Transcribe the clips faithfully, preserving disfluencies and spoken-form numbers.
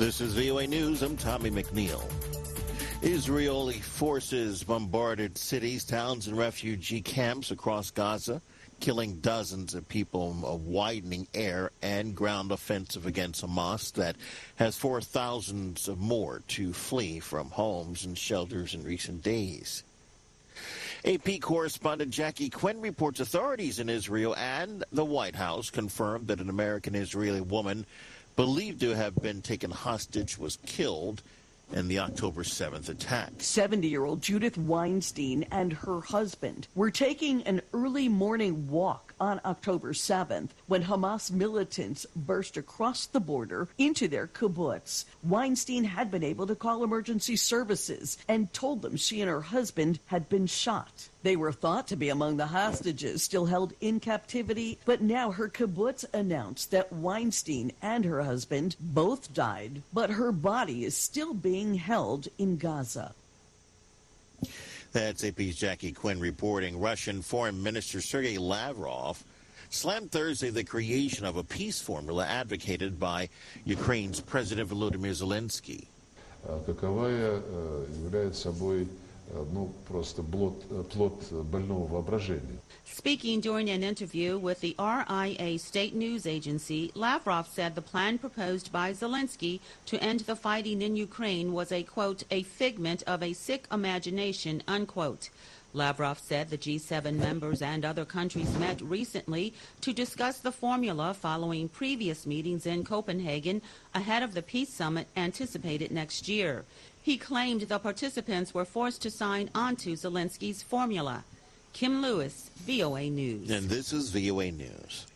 This is V O A News. I'm Tommy McNeil. Israeli forces bombarded cities, towns, and refugee camps across Gaza, killing dozens of people. A widening air and ground offensive against Hamas that has forced thousands of more to flee from homes and shelters in recent days. A P correspondent Jackie Quinn reports authorities in Israel and the White House confirmed that an American-Israeli woman believed to have been taken hostage was killed in the October seventh attack. seventy-year-old Judith Weinstein and her husband were taking an early morning walk on October seventh when Hamas militants burst across the border into their kibbutz. Weinstein had been able to call emergency services and told them she and her husband had been shot. They were thought to be among the hostages still held in captivity, but now her kibbutz announced that Weinstein and her husband both died, but her body is still being held in Gaza. That's A P's Jackie Quinn reporting. Russian Foreign Minister Sergei Lavrov slammed Thursday the creation of a peace formula advocated by Ukraine's President Volodymyr Zelensky. Каковая является собой ну просто плод больного воображения. Speaking during an interview with the R I A state news agency, Lavrov said the plan proposed by Zelensky to end the fighting in Ukraine was a, quote, a figment of a sick imagination, unquote. Lavrov said the G seven members and other countries met recently to discuss the formula following previous meetings in Copenhagen ahead of the peace summit anticipated next year. He claimed the participants were forced to sign onto Zelensky's formula. Kim Lewis, V O A News. And this is V O A News.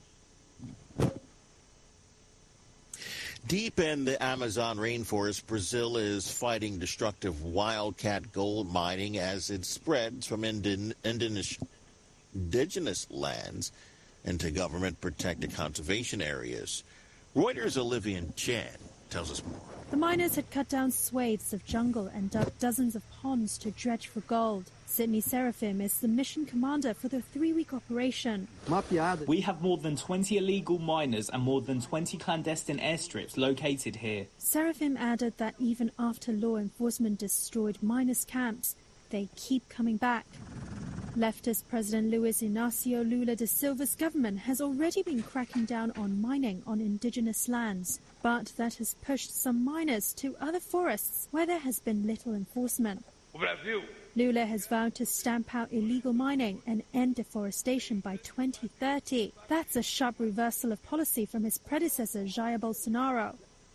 Deep in the Amazon rainforest, Brazil is fighting destructive wildcat gold mining as it spreads from indin- indigenous, indigenous lands into government-protected conservation areas. Reuters' Olivia Chan tells us more. The miners had cut down swathes of jungle and dug dozens of ponds to dredge for gold. Sydney Seraphim is the mission commander for the three-week operation. We have more than twenty illegal miners and more than twenty clandestine airstrips located here. Seraphim added that even after law enforcement destroyed miners' camps, they keep coming back. Leftist President Luiz Inácio Lula da Silva's government has already been cracking down on mining on indigenous lands, but that has pushed some miners to other forests where there has been little enforcement. Lula has vowed to stamp out illegal mining and end deforestation by twenty thirty. That's a sharp reversal of policy from his predecessor, Jair Bolsonaro.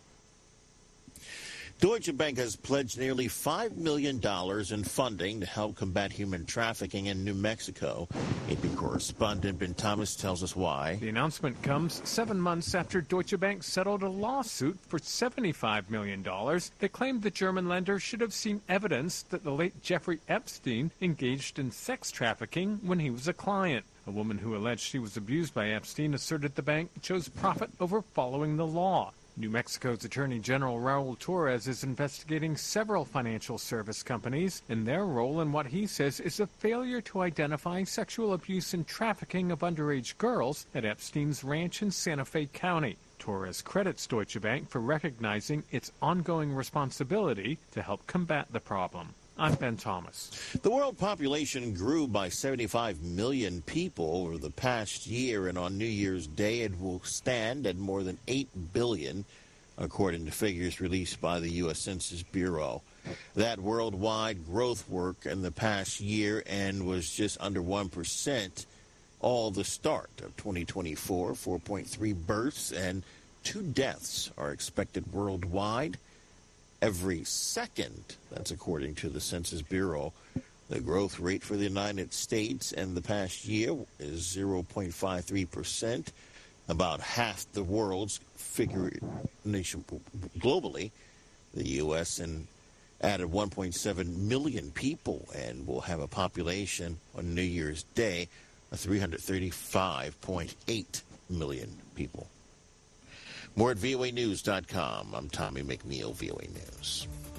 Deutsche Bank has pledged nearly five million dollars in funding to help combat human trafficking in New Mexico. A P correspondent Ben Thomas tells us why. The announcement comes seven months after Deutsche Bank settled a lawsuit for seventy-five million dollars that claimed the German lender should have seen evidence that the late Jeffrey Epstein engaged in sex trafficking when he was a client. A woman who alleged she was abused by Epstein asserted the bank chose profit over following the law. New Mexico's Attorney General Raul Torres is investigating several financial service companies in their role in what he says is a failure to identify sexual abuse and trafficking of underage girls at Epstein's ranch in Santa Fe County. Torres credits Deutsche Bank for recognizing its ongoing responsibility to help combat the problem. I'm Ben Thomas. The world population grew by seventy-five million people over the past year, and on New Year's Day it will stand at more than eight billion, according to figures released by the U S Census Bureau. That worldwide growth work in the past year and was just under one percent all the start of twenty twenty-four. four point three births and two deaths are expected worldwide every second. That's according to the Census Bureau. The growth rate for the United States in the past year is zero point five three percent, about half the world's figure nation globally. The U S and added one point seven million people and will have a population on New Year's Day of three hundred thirty-five point eight million people. More at V O A news dot com. I'm Tommy McNeil, V O A News.